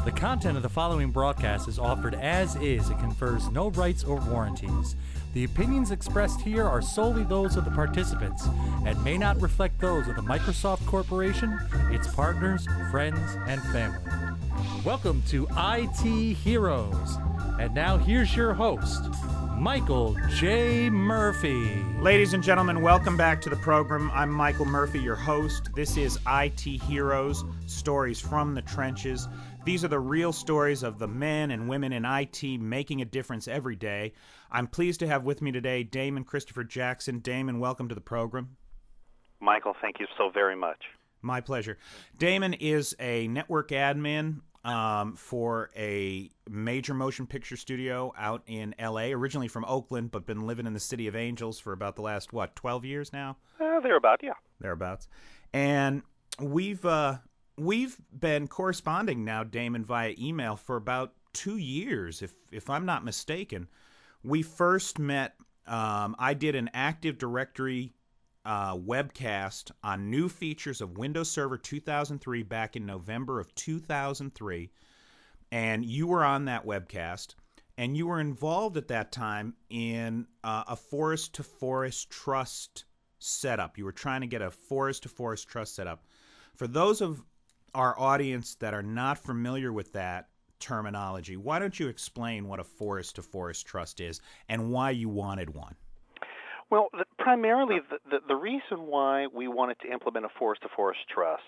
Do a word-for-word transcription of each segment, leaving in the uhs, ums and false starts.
The content of the following broadcast is offered as is. It confers no rights or warranties. The opinions expressed here are solely those of the participants and may not reflect those of the Microsoft Corporation, its partners, friends, and family. Welcome to I T Heroes. And now here's your host, Michael J. Murphy. Ladies and gentlemen, welcome back to the program. I'm Michael Murphy, your host. This is I T Heroes, stories from the trenches. These are the real stories of the men and women in I T making a difference every day. I'm pleased to have with me today Damon Christopher Jackson. Damon, welcome to the program. Michael, thank you so very much. My pleasure. Damon is a network admin um, for a major motion picture studio out in L A, originally from Oakland, but been living in the City of Angels for about the last, what, twelve years now? Uh, thereabout, yeah. Thereabouts. And we've... Uh, We've been corresponding now, Damon, via email for about two years, if if I'm not mistaken. We first met, um, I did an Active Directory uh, webcast on new features of Windows Server two thousand three back in November of two thousand three, and you were on that webcast, and you were involved at that time in uh, a forest-to-forest trust setup. You were trying to get a forest-to-forest trust setup. For those of our audience that are not familiar with that terminology, why don't you explain what a forest-to-forest trust is and why you wanted one? Well, the, primarily the, the, the reason why we wanted to implement a forest-to-forest trust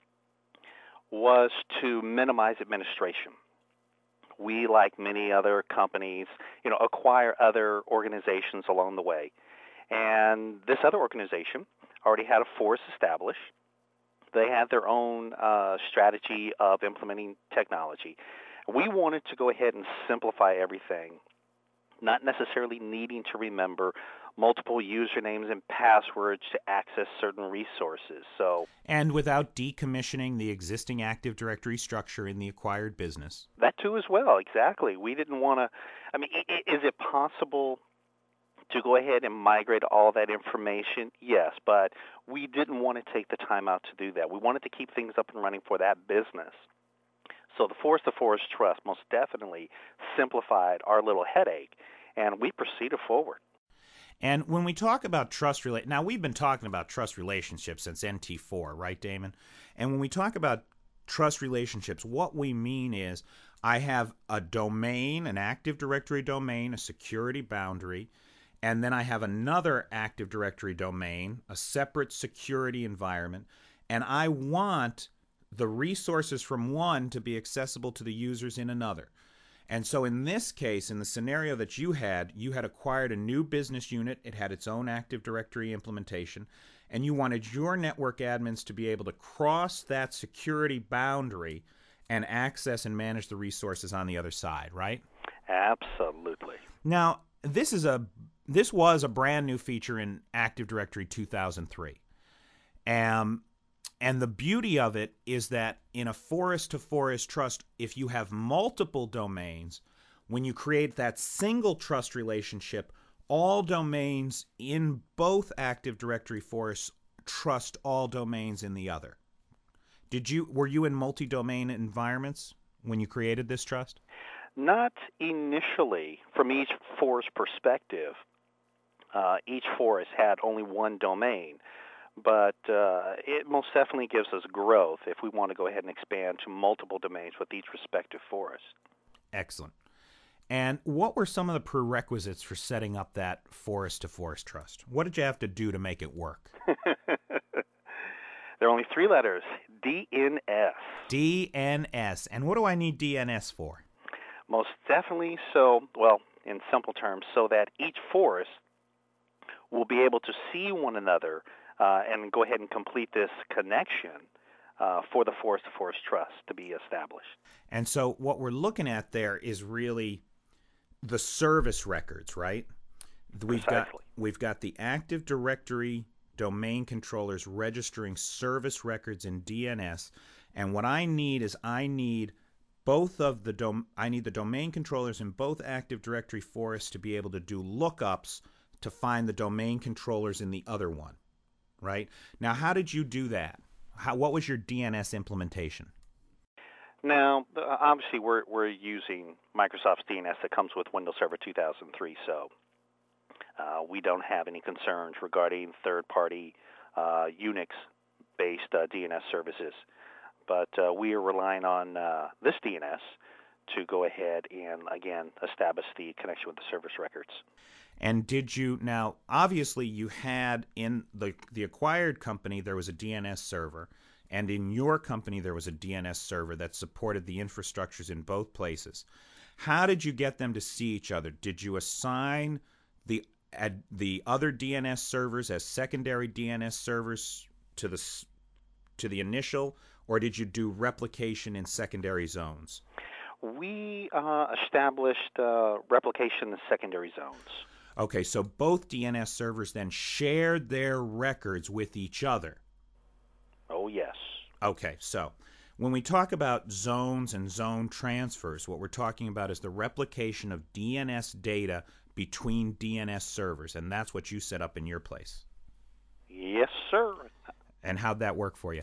was to minimize administration. We, like many other companies, you know, acquire other organizations along the way. And this other organization already had a forest established. They had their own uh, strategy of implementing technology. We wanted to go ahead and simplify everything, not necessarily needing to remember multiple usernames and passwords to access certain resources. So, and without decommissioning the existing Active Directory structure in the acquired business. That too as well, exactly. We didn't want to, I mean, is it possible to go ahead and migrate all that information? Yes, but we didn't want to take the time out to do that. We wanted to keep things up and running for that business. So the Forest-to-Forest Trust most definitely simplified our little headache, and we proceeded forward. And when we talk about trust relate, now we've been talking about trust relationships since N T four, right, Damon? And when we talk about trust relationships, what we mean is I have a domain, an Active Directory domain, a security boundary, and then I have another Active Directory domain, a separate security environment, and I want the resources from one to be accessible to the users in another. And so in this case, in the scenario that you had, you had acquired a new business unit. It had its own Active Directory implementation, and you wanted your network admins to be able to cross that security boundary and access and manage the resources on the other side, right? Absolutely. Now, this is a This was a brand new feature in Active Directory two thousand three. Um, and the beauty of it is that in a forest-to-forest trust, if you have multiple domains, when you create that single trust relationship, all domains in both Active Directory forests trust all domains in the other. Did you were you in multi-domain environments when you created this trust? Not initially. From each forest perspective, Uh, each forest had only one domain, but uh, it most definitely gives us growth if we want to go ahead and expand to multiple domains with each respective forest. Excellent. And what were some of the prerequisites for setting up that forest-to-forest trust? What did you have to do to make it work? There are only three letters, D N S. D N S. And what do I need D N S for? Most definitely so, well, in simple terms, so that each forest will be able to see one another uh, and go ahead and complete this connection uh, for the forest-to-forest trust to be established. And so what we're looking at there is really the service records, right? We've Precisely. got we've got the Active Directory domain controllers registering service records in D N S, and what I need is I need both of the dom- I need the domain controllers in both Active Directory forests to be able to do lookups to find the domain controllers in the other one, right? Now, how did you do that? How, what was your D N S implementation? Now, uh, obviously, we're we're using Microsoft's D N S that comes with Windows Server two thousand three, so uh, we don't have any concerns regarding third-party uh, Unix-based uh, D N S services. But uh, we are relying on uh, this D N S to go ahead and, again, establish the connection with the service records. And did you, now, obviously you had in the, the acquired company, there was a D N S server, and in your company there was a D N S server that supported the infrastructures in both places. How did you get them to see each other? Did you assign the ad, the other D N S servers as secondary D N S servers to the, to the initial, or did you do replication in secondary zones? We uh, established uh, replication in secondary zones. Okay, so both D N S servers then shared their records with each other. Oh, yes. Okay, so when we talk about zones and zone transfers, what we're talking about is the replication of D N S data between D N S servers, and that's what you set up in your place. Yes, sir. And how'd that work for you?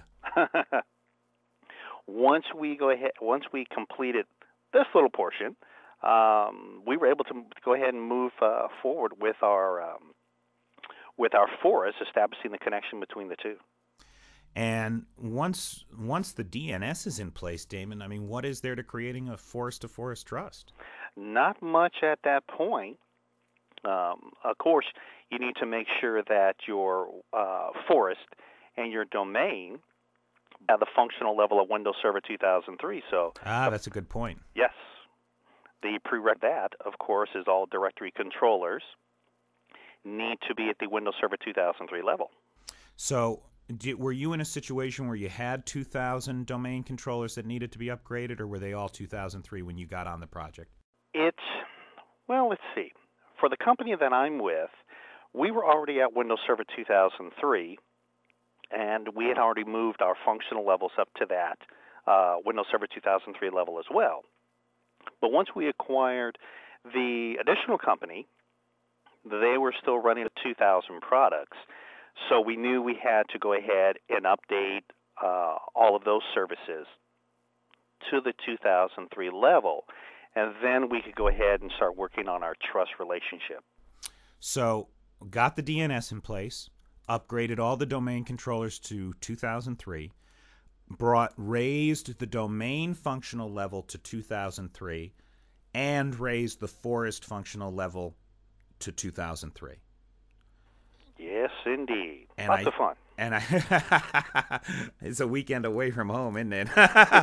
Once we go ahead, once we completed this little portion, um, we were able to go ahead and move uh, forward with our um, with our forest, establishing the connection between the two. And once once the D N S is in place, Damon, I mean, what is there to creating a forest-to-forest trust? Not much at that point. Um, of course, you need to make sure that your uh, forest and your domain have the functional level of Windows Server two thousand three. So, ah, that's a good point. Yes. The prerequisite that, of course, is all directory controllers need to be at the Windows Server two thousand three level. So, did, were you in a situation where you had two thousand domain controllers that needed to be upgraded, or were they all two thousand three when you got on the project? It's, well, let's see. For the company that I'm with, we were already at Windows Server two thousand three, and we had already moved our functional levels up to that uh, Windows Server two thousand three level as well. But once we acquired the additional company, they were still running two thousand products. So we knew we had to go ahead and update uh, all of those services to the two thousand three level. And then we could go ahead and start working on our trust relationship. So got the D N S in place, upgraded all the domain controllers to two thousand three, brought raised the domain functional level to two thousand three, and raised the forest functional level to two thousand three. Yes, indeed. And Lots I, of fun. And I, it's a weekend away from home, isn't it?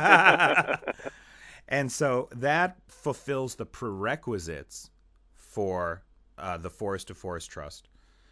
And so that fulfills the prerequisites for uh, the Forest to Forest Trust.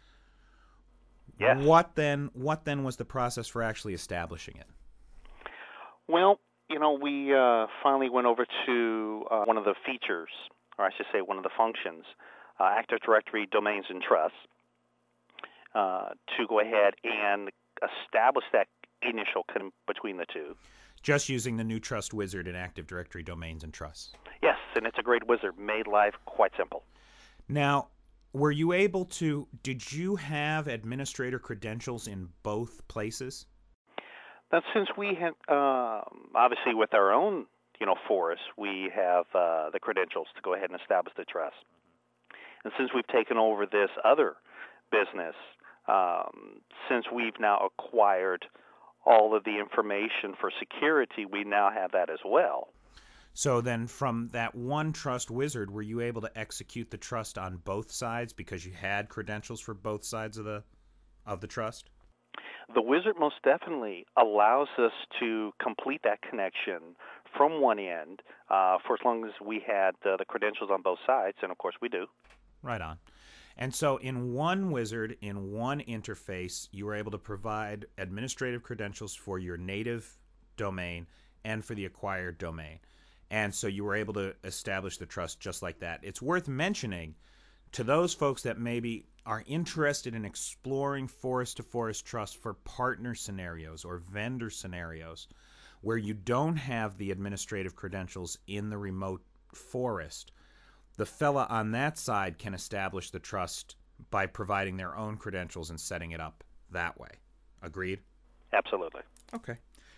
Yes. What then? What then was the process for actually establishing it? Well, you know, we uh, finally went over to uh, one of the features, or I should say one of the functions, uh, Active Directory Domains and Trusts, uh, to go ahead and establish that initial connection between the two. Just using the new Trust Wizard in Active Directory Domains and Trusts. Yes, and it's a great wizard, made life quite simple. Now, were you able to, did you have administrator credentials in both places? Now, since we had, uh, obviously with our own, you know, forest, we have uh, the credentials to go ahead and establish the trust. And since we've taken over this other business, um, since we've now acquired all of the information for security, we now have that as well. So then from that one Trust Wizard, were you able to execute the trust on both sides because you had credentials for both sides of the of the trust? The wizard most definitely allows us to complete that connection from one end uh, for as long as we had uh, the credentials on both sides, and of course we do. Right on. And so in one wizard, in one interface, you were able to provide administrative credentials for your native domain and for the acquired domain. And so you were able to establish the trust just like that. It's worth mentioning to those folks that maybe are interested in exploring forest-to-forest trust for partner scenarios or vendor scenarios where you don't have the administrative credentials in the remote forest. The fella on that side can establish the trust by providing their own credentials and setting it up that way. Agreed? Absolutely. Okay.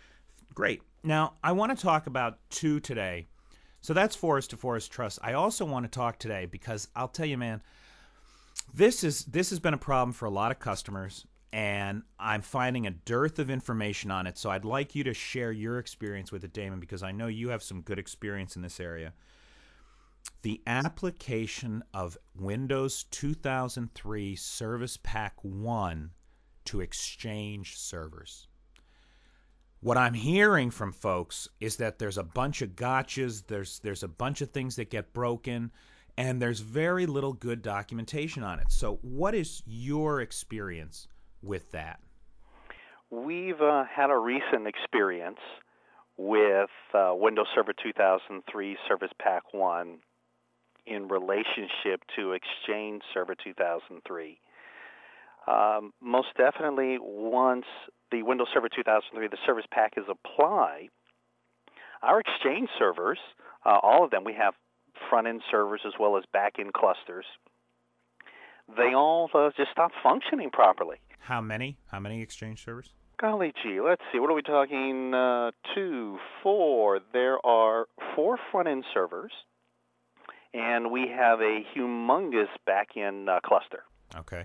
Great. Now, I want to talk about two today. So that's Forest to Forest Trust. I also want to talk today because I'll tell you, man, this is this has been a problem for a lot of customers, and I'm finding a dearth of information on it. So I'd like you to share your experience with it, Damon, because I know you have some good experience in this area. The application of Windows two thousand three Service Pack one to Exchange servers. What I'm hearing from folks is that there's a bunch of gotchas, there's there's a bunch of things that get broken, and there's very little good documentation on it. So what is your experience with that? We've uh, had a recent experience with uh, Windows Server two thousand three Service Pack one in relationship to Exchange Server two thousand three. Um, most definitely, once the Windows Server two thousand three, the Service Pack is applied, our Exchange servers, uh, all of them, we have front-end servers as well as back-end clusters, they all uh, just stop functioning properly. How many? How many Exchange servers? Golly gee, let's see, what are we talking? Uh, two, four. There are four front-end servers, and we have a humongous back-end uh, cluster. Okay.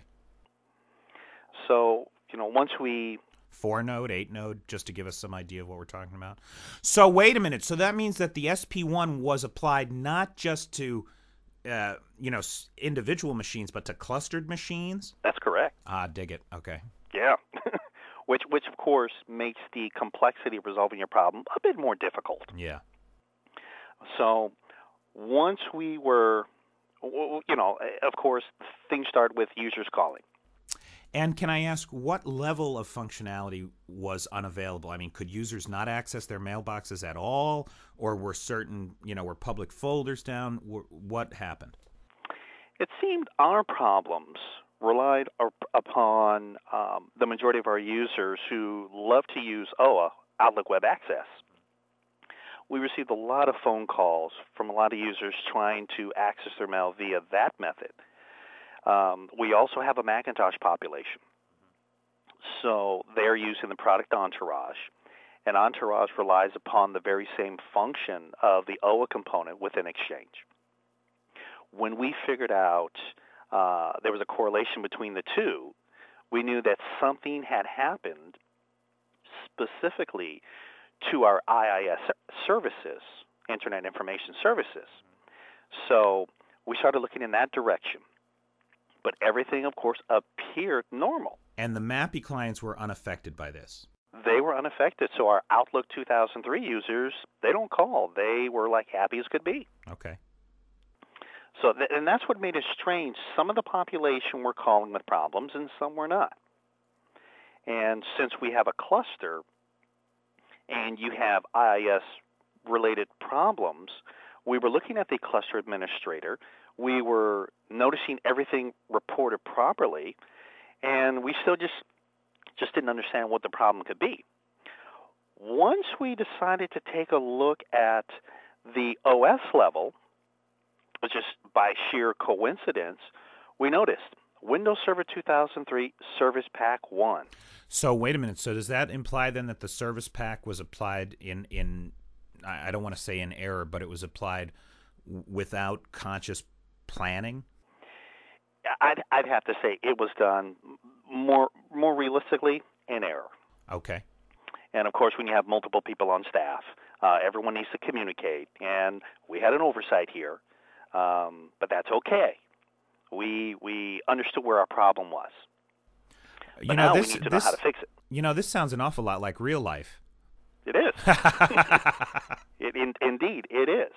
So, you know, once we... Four node, eight node, just to give us some idea of what we're talking about. So wait a minute. So that means that the S P one was applied not just to, uh, you know, individual machines, but to clustered machines? That's correct. Ah, dig it. Okay. Yeah. which, which, of course, makes the complexity of resolving your problem a bit more difficult. Yeah. So once we were, you know, of course, things start with users calling. And can I ask, what level of functionality was unavailable? I mean, could users not access their mailboxes at all, or were certain, you know, were public folders down? What happened? It seemed our problems relied upon um, the majority of our users who love to use O A, Outlook Web Access. We received a lot of phone calls from a lot of users trying to access their mail via that method. Um, we also have a Macintosh population. So they're using the product Entourage, and Entourage relies upon the very same function of the O A component within Exchange. When we figured out uh, there was a correlation between the two, we knew that something had happened specifically to our I I S services, Internet Information Services. So we started looking in that direction. But everything, of course, appeared normal. And the MAPI clients were unaffected by this? They were unaffected. So our Outlook two thousand three users, they don't call. They were like happy as could be. Okay. So, th- and that's what made it strange. Some of the population were calling with problems, and some were not. And since we have a cluster, and you have I I S-related problems, we were looking at the cluster administrator. We were noticing everything reported properly, and we still just just didn't understand what the problem could be. Once we decided to take a look at the O S level, just by sheer coincidence, we noticed Windows Server two thousand three Service Pack one. So wait a minute. So does that imply then that the Service Pack was applied in, in I don't want to say in error, but it was applied w- without conscious planning? I'd, I'd have to say it was done more more realistically in error. Okay. And, of course, when you have multiple people on staff, uh, everyone needs to communicate. And we had an oversight here, um, but that's okay. We we understood where our problem was. But you know, now this, we need to this, know how to fix it. You know, this sounds an awful lot like real life. It is. it, in, indeed, it is.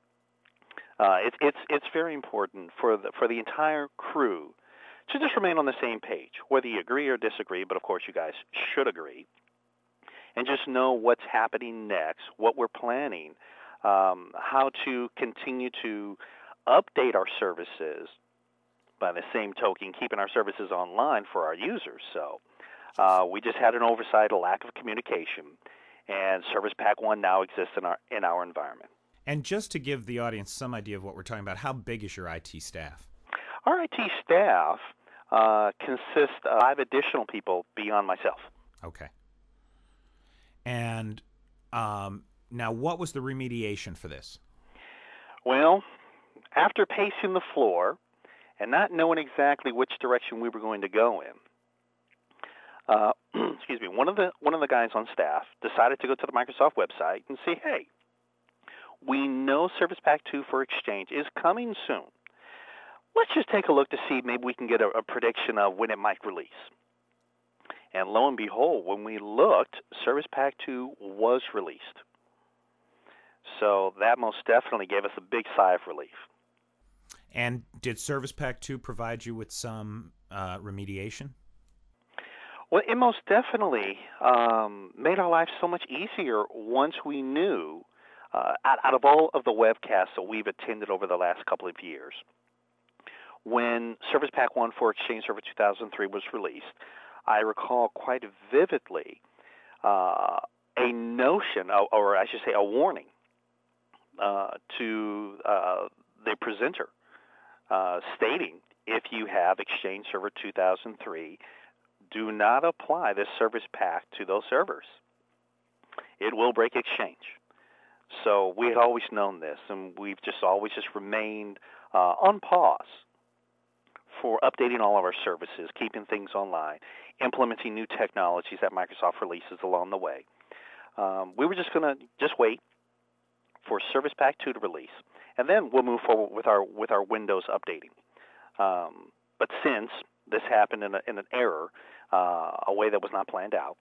Uh, it's it's it's very important for the for the entire crew to just remain on the same page, whether you agree or disagree. But of course, you guys should agree, and just know what's happening next, what we're planning, um, how to continue to update our services. By the same token, keeping our services online for our users. So uh, we just had an oversight, a lack of communication, and Service Pack one now exists in our in our environment. And just to give the audience some idea of what we're talking about, how big is your I T staff? Our I T staff uh, consists of five additional people beyond myself. Okay. And Um, now, what was the remediation for this? Well, after pacing the floor and not knowing exactly which direction we were going to go in, uh, excuse me, one of the one of the guys on staff decided to go to the Microsoft website and say, hey, we know Service Pack two for Exchange is coming soon. Let's just take a look to see if maybe we can get a, a prediction of when it might release. And lo and behold, when we looked, Service Pack two was released. So that most definitely gave us a big sigh of relief. And did Service Pack two provide you with some uh, remediation? Well, it most definitely um, made our life so much easier once we knew, uh, out, out of all of the webcasts that we've attended over the last couple of years, when Service Pack one for Exchange Server two thousand three was released, I recall quite vividly uh, a notion, or, or I should say a warning, uh, to uh, the presenter uh, stating, if you have Exchange Server two thousand three, do not apply this Service Pack to those servers. It will break Exchange. So we had always known this, and we've just always just remained uh, on pause for updating all of our services, keeping things online, implementing new technologies that Microsoft releases along the way. Um, we were just going to just wait for Service Pack two to release, and then we'll move forward with our with our Windows updating. Um, but since this happened in, a, in an error, uh, a way that was not planned out,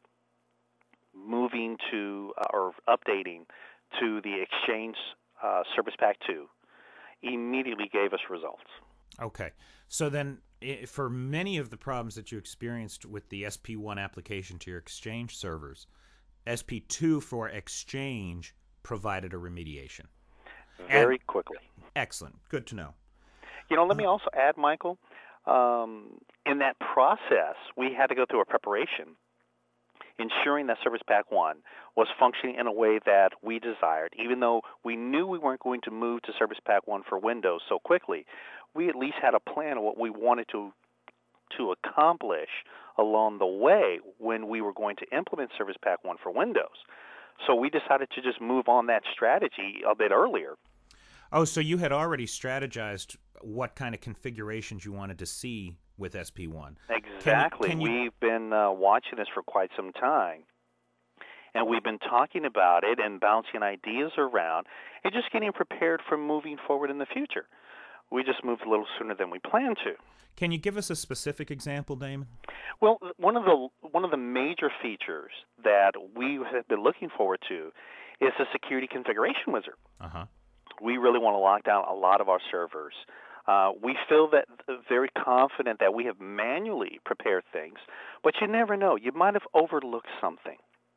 moving to uh, or updating to the Exchange uh, Service Pack two immediately gave us results. Okay. So then, for many of the problems that you experienced with the S P one application to your Exchange servers, S P two for Exchange provided a remediation. Very and, quickly. Excellent. Good to know. You know, let me also add, Michael, um, in that process, we had to go through a preparation, ensuring that Service Pack one was functioning in a way that we desired. Even though we knew we weren't going to move to Service Pack one for Windows so quickly, we at least had a plan of what we wanted to to accomplish along the way when we were going to implement Service Pack one for Windows. So we decided to just move on that strategy a bit earlier. Oh, so you had already strategized what kind of configurations you wanted to see with S P one. Exactly. Can you, can you... We've been uh, watching this for quite some time, and we've been talking about it and bouncing ideas around and just getting prepared for moving forward in the future. We just moved a little sooner than we planned to. Can you give us a specific example, Damon? Well, one of the one of the major features that we have been looking forward to is the security configuration wizard. Uh-huh. We really want to lock down a lot of our servers. Uh, we feel that very confident that we have manually prepared things, but you never know. You might have overlooked something.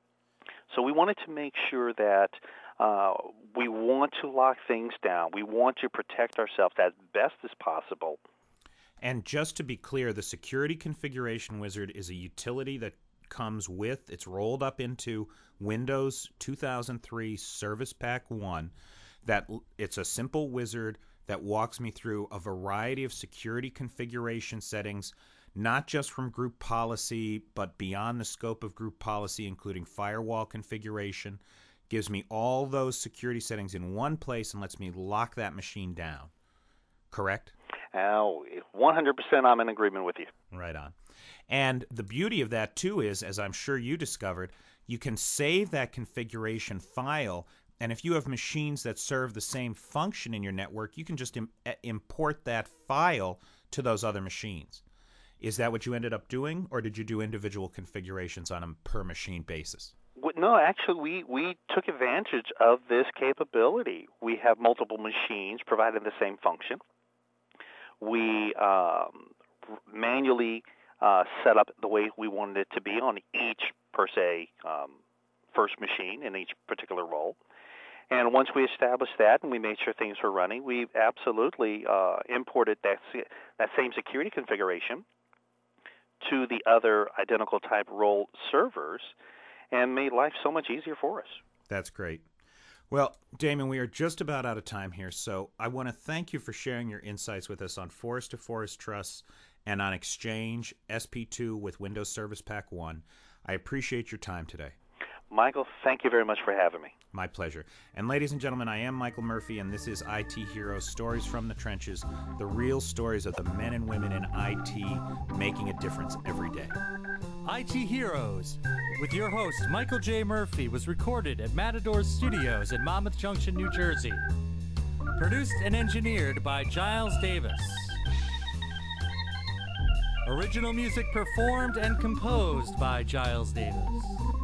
So we wanted to make sure that uh, we want to lock things down. We want to protect ourselves as best as possible. And just to be clear, the Security Configuration Wizard is a utility that comes with, it's rolled up into Windows two thousand three Service Pack one. That it's a simple wizard that walks me through a variety of security configuration settings, not just from group policy, but beyond the scope of group policy, including firewall configuration. Gives me all those security settings in one place and lets me lock that machine down. Correct? Oh, one hundred percent I'm in agreement with you. Right on. And the beauty of that, too, is, as I'm sure you discovered, you can save that configuration file. And if you have machines that serve the same function in your network, you can just im- import that file to those other machines. Is that what you ended up doing, or did you do individual configurations on a per-machine basis? No, actually, we, we took advantage of this capability. We have multiple machines providing the same function. We um, manually uh, set up the way we wanted it to be on each, per se, um, first machine in each particular role. And once we established that and we made sure things were running, we absolutely uh, imported that that same security configuration to the other identical type role servers and made life so much easier for us. That's great. Well, Damon, we are just about out of time here, so I want to thank you for sharing your insights with us on Forest to Forest Truss and on Exchange S P two with Windows Service Pack one. I appreciate your time today. Michael, thank you very much for having me. My pleasure. And ladies and gentlemen, I am Michael Murphy, and this is I T Heroes, Stories from the Trenches, the real stories of the men and women in I T making a difference every day. I T Heroes, with your host, Michael J. Murphy, was recorded at Matador Studios in Monmouth Junction, New Jersey. Produced and engineered by Giles Davis. Original music performed and composed by Giles Davis.